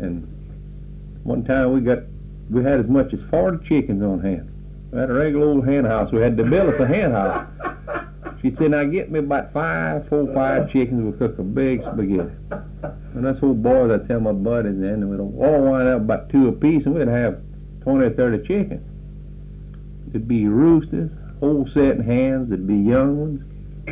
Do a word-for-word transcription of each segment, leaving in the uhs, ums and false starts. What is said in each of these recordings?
And one time we got, we had as much as forty chickens on hand. We had a regular old hen house. We had to build us a hen house. She said, now get me about five, four, five chickens. We'll cook a big spaghetti. And us old boys, I tell my buddies then, we'd all wind up about two apiece, and we'd have twenty or thirty chickens. It'd be roosters, whole setting hens, it'd be young ones.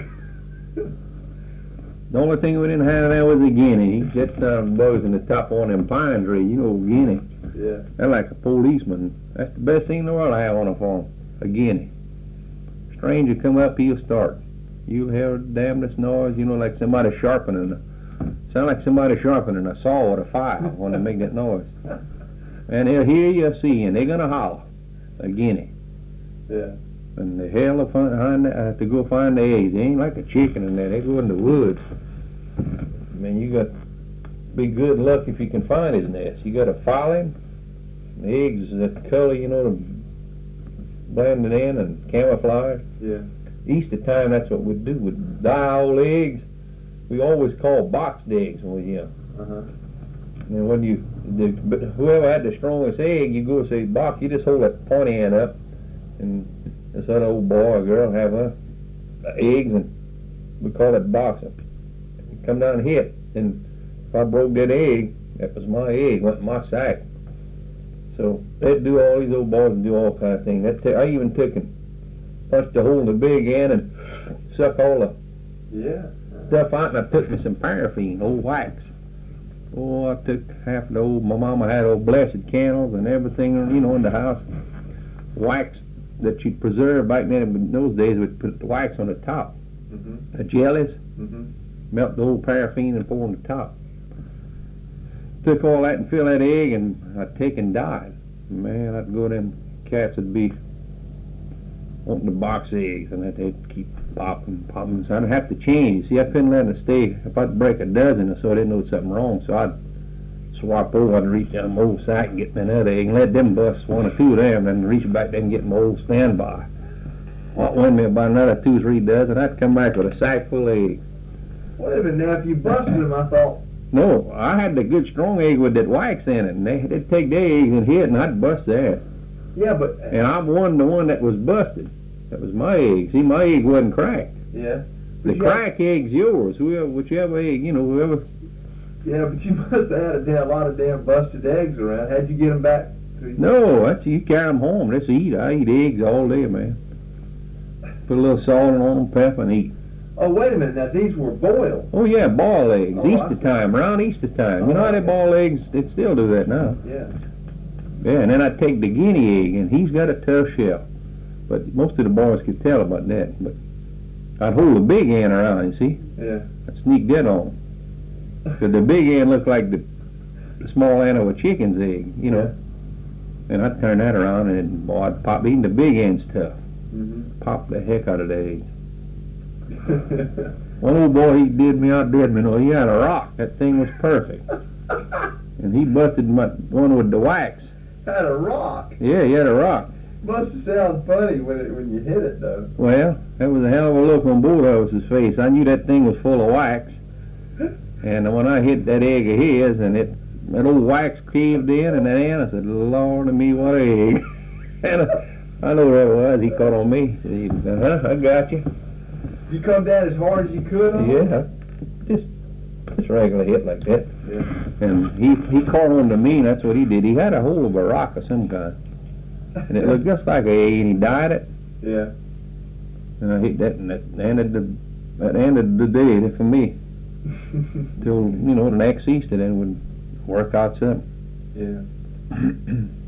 The only thing we didn't have there was a guinea. That uh, bugs in the top of one of them pine trees, you know, guinea. Yeah. They're like a policeman. That's the best thing in the world I have on a farm, a guinea. Stranger come up, he'll start. You'll hear the damnedest noise, you know, like somebody sharpening a, sound like somebody sharpening a saw with a file when they make that noise. And they'll hear you see, and they're gonna holler, a guinea. Yeah. And the hell to find, I have to go find the eggs. They ain't like a chicken in there. They go in the woods. I mean, you got to be good luck if you can find his nest. You got to file him. The eggs is that color, you know, to blend it in and camouflage. Yeah. Easter time, that's what we'd do. We'd dye old eggs. We always called boxed eggs when we were young. Uh-huh. And when you, the, but whoever had the strongest egg, you go say box. You just hold that pointy end up, and this other old boy or girl have her eggs, and we call it boxing. You come down and hit, and if I broke that egg, that was my egg, went in my sack. So they'd do all these old boys and do all kind of things. That t- I even took and punched a hole in the big end and suck all the Yeah. stuff out, and I took me some paraffin, old wax. Oh, I took half the old, my mama had old blessed candles and everything, you know, in the house. Wax that you'd preserve back then, in those days, we'd put the wax on the top. Mm-hmm. The jellies, Mm-hmm. melt the old paraffin and pour on the top. Took all that and filled that egg, and I'd take and dye it. Man, I'd go to them cats would be wanting to box eggs, and they'd keep popping, popping. So I'd have to change. See, I couldn't let them stay. If I'd break a dozen or so, I didn't know something wrong. So I'd swap over, I'd reach down my old sack and get me another egg and let them bust one or two of them, and then reach back there and get my old standby. What won me about another two or three dozen, I'd come back with a sack full of eggs. Wait a minute now, if you busted them, I thought. No, I had the good strong egg with that wax in it, and they, they'd take their eggs and hit, and I'd bust theirs. Yeah, but. And I won the one that was busted. That was my egg. See, my egg wasn't cracked. Yeah. The But you crack egg's yours. Whoever, whichever egg, you know, whoever. Yeah, but you must have had a damn lot of damn busted eggs around. How'd you get them back? To No, that's you carry them home. Let's eat. I eat eggs all day, man. Put a little salt on them, pepper, and eat. Oh, wait a minute. Now, these were boiled. Oh yeah, boiled eggs. Oh, Easter I- time, around Easter time. You know how they okay. boil eggs? They still do that now. Yeah. Yeah, and then I'd take the guinea egg, and he's got a tough shell. But most of the boys could tell about that. But I'd hold the big end around, you see? Yeah. I'd sneak that on. Because the big end looked like the, the small end of a chicken's egg, you know. And I'd turn that around, and boy, I'd pop, even the big end's tough. Mm-hmm. Pop the heck out of the egg. One old boy, he did me, outdid me. No, he had a rock. That thing was perfect. And he busted my one with the wax. Had a rock. Yeah, he had a rock. Must have sounded funny when it when you hit it though. Well, that was a hell of a look on both of us' face. I knew that thing was full of wax. And when I hit that egg of his, and it that old wax caved in, and that end, I said, Lord of me, what an egg. And I, I know where it was. He caught on me. He said, uh-huh, I got you. You come down as hard as you could on it? Yeah, just just regular hit like that. Yeah. And he he caught on to me, and that's what he did. He had a hold of a rock of some kind, and it looked just like an egg, and he dyed it. Yeah. And I hit that, and that ended the that ended the day for me. Till you know the next Easter, then would work out something. Yeah.